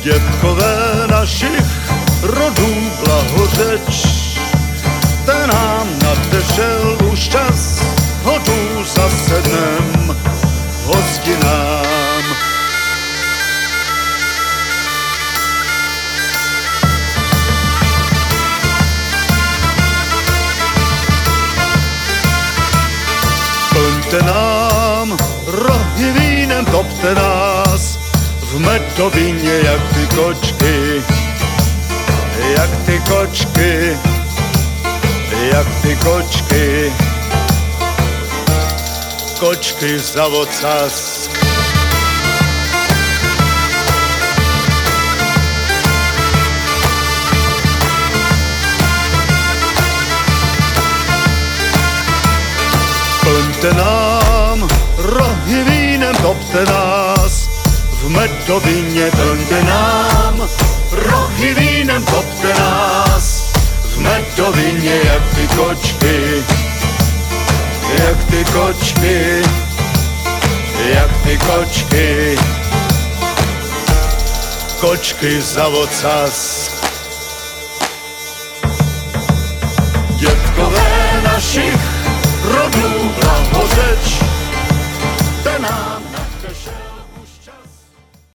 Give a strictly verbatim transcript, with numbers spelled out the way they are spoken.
dědkové našich rodů blahořeč, ten nám nadešel už čas, hodu zasednem hostinám. Plňte nám rohy vínem, topte nás v medovině jak ty kočky, jak ty kočky, jak ty kočky, kočky za ocas. Plňte nám rohy vínem, topte nás v medovině, plňte nám rohy vínem, topte nás v medovině jak ty kočky, jak ty kočky, jak ty kočky, kočky za ocas.